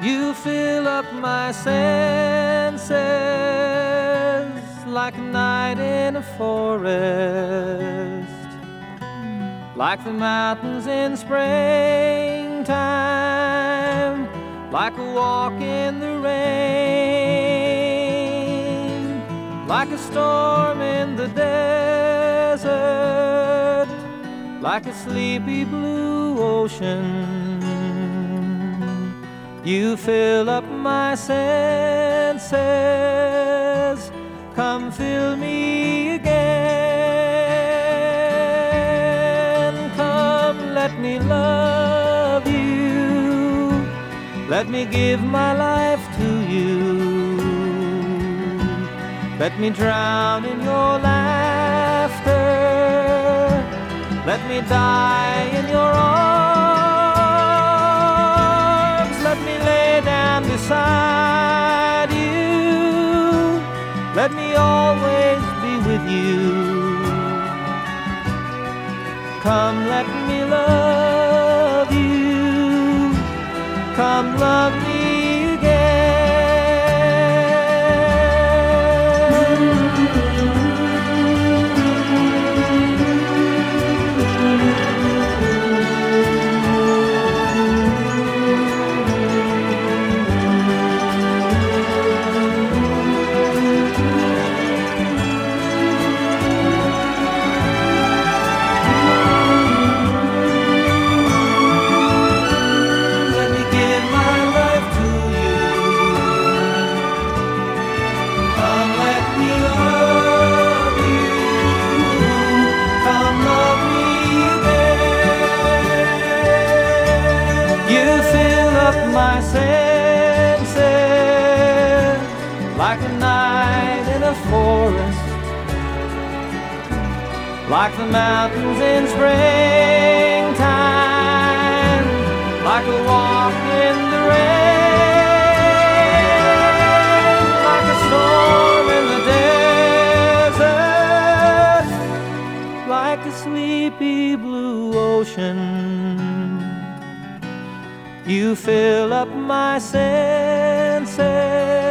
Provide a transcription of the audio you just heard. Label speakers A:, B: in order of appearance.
A: You fill up my senses like a night in a forest, like the mountains in springtime, like a walk in the rain, like a storm in the desert, like a sleepy blue ocean. You fill up my senses, come fill me again. Come, let me love you, let me give my life to you. Let me drown in your laughter, let me die in your arms. Let me lay down beside you, let me always be with you. Come, let me love you, come love me again. My senses like a night in a forest, like the mountains in springtime, like a walk in the rain, like a storm in the desert, like a sleepy blue ocean. You fill up my senses